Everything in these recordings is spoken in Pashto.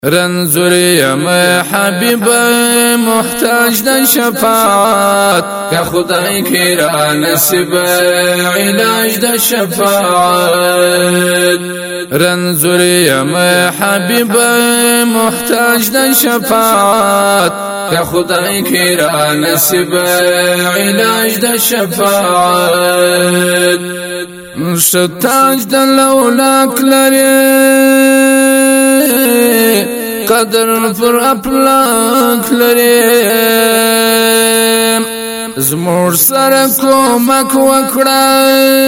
رنزوریم حبیب محتاج د شفاعت که خدای کی را نصیب علاج د شفاعت رنزوریم حبیب محتاج د شفاعت که خدای کی را نصیب علاج د شفاعت شتاج د لولاک لري قدر پر اپلاک لري زمور سره کومک وکړه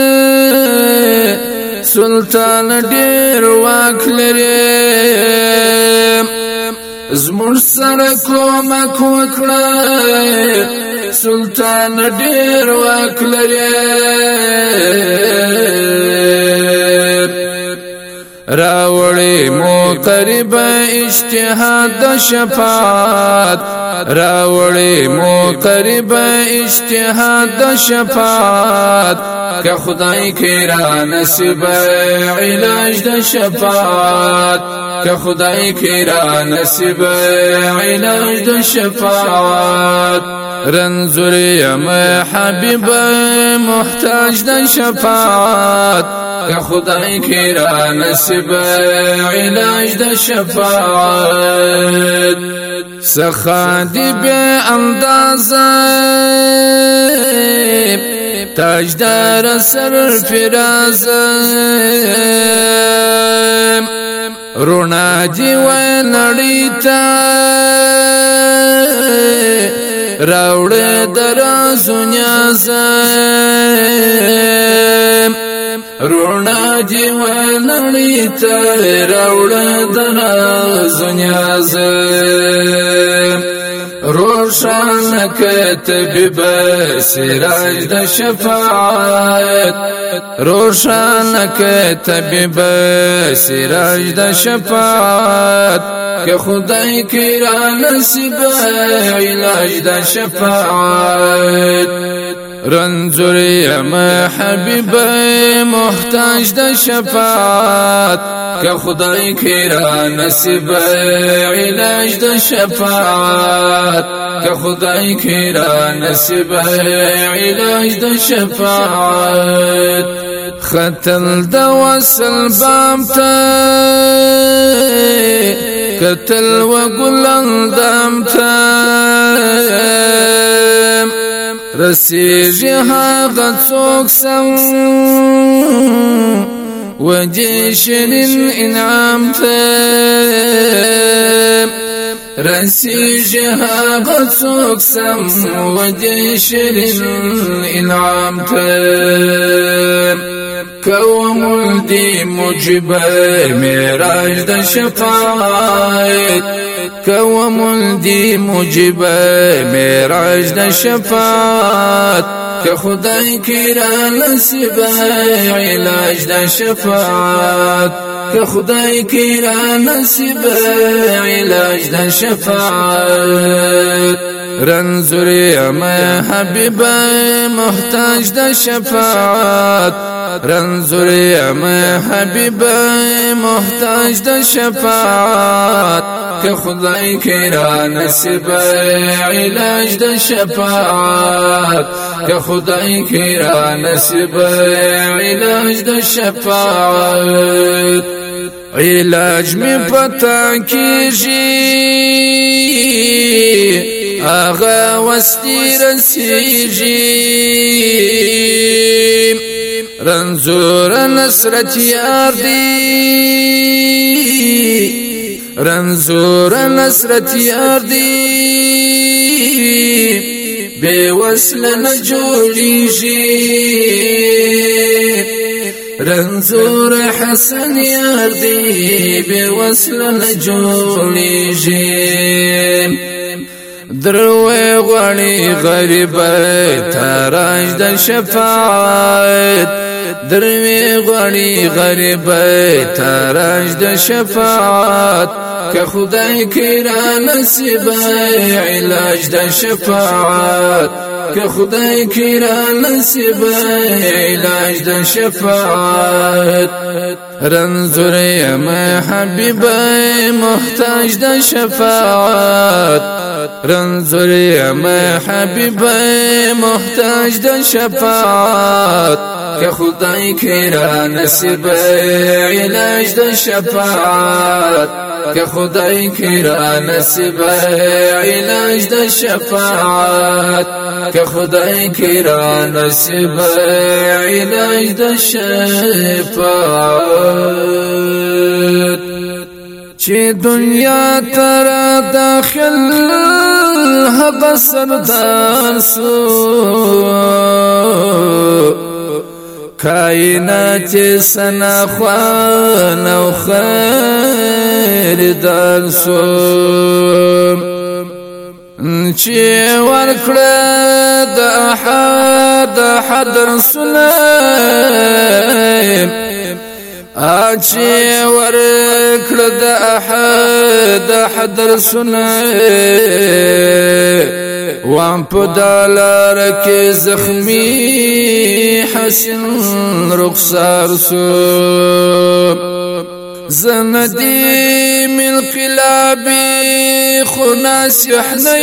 سلطان ډیر واک لري زمور سره کومک وکړه سلطان ډیر واک لري راوړی مو قریب اجتهاد د شفاعت راوړی مو قریب اجتهاد د شفاعت که خدای کی را نصیب علاج د شفاعت که خدای کی را نصیب علاج د شفاعت رنزوریم حبیب محتاج د شفاعت که خدای کی را نصیب علاج د شفاعت سخا دی بے اندازه تاجدار سر فرازه رونا دی و نړیتا راوړه درازو نیازه رونا دی و نړیتا راوړه درازو نیازه روشان طبیب سراج د شفاعت روشان طبیب سراج د شفاعت که خدای کی را نصیب علاج د شفاعت رنزوریم حبیب محتاج د شفاعت که خدای کی را نصیب علاج د شفاعت که خدای کی را نصیب علاج د شفاعت ختل د وصل بام ته قتل و گلن دام ته رسیږي هغه څوک سم وجه شرین انعام ته رسیږي هغه څوک سم وجه شرین انعام ته کوم دی مجب معراج د شفاعت کوم دی مجب معراج د شفاعت که خدای کی را نصیب علاج د شفاعت که خدای کی را نصیب علاج د شفاعت رنزوریم حبیب محتاج د شفاعت رنزوریم حبیب محتاج د شفاعت که خدای کی را نصیب علاج د شفاعت که خدای کی را نصیب علاج د شفاعت علاج می پتا کیږي آغا وستی رسیږي رنزور نصرت یار دی رنزور نصرت یار دی بے وصل نه جوړیږي رنزور حسن یار دی بے وصل نه جوړیږي دروي غړي غریب تاراج د شفاعت دروي غړي غریب تاراج د شفاعت که خدای کی را نصیب علاج د شفاعت که خدای کی را نصیب علاج د شفاعت رنځور یم حبیب محتاج د شفاعت رنځور یم حبیب محتاج د شفاعت که خدای کی را نصیب علاج د شفاعت که خدای کی را نصیب علاج د شفاعت که خدای کی را نصیب علاج د شفاعت چی دنیا تر داخل حق سردار سو کائنات سنا خوان او خیر دار سو چی ورکړه د احد رسولم اچی ورکړه د احد رسولم وان په دلار کې زخمی حسن رخسار سو زندي من قلابي خناس يحنى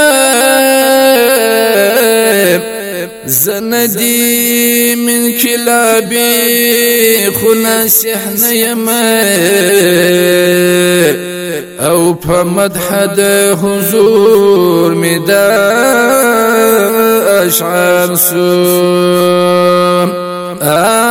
يمام زندي من كلابي خناس يحنى يمام او بمدح ده حضور مدا اشعار سوم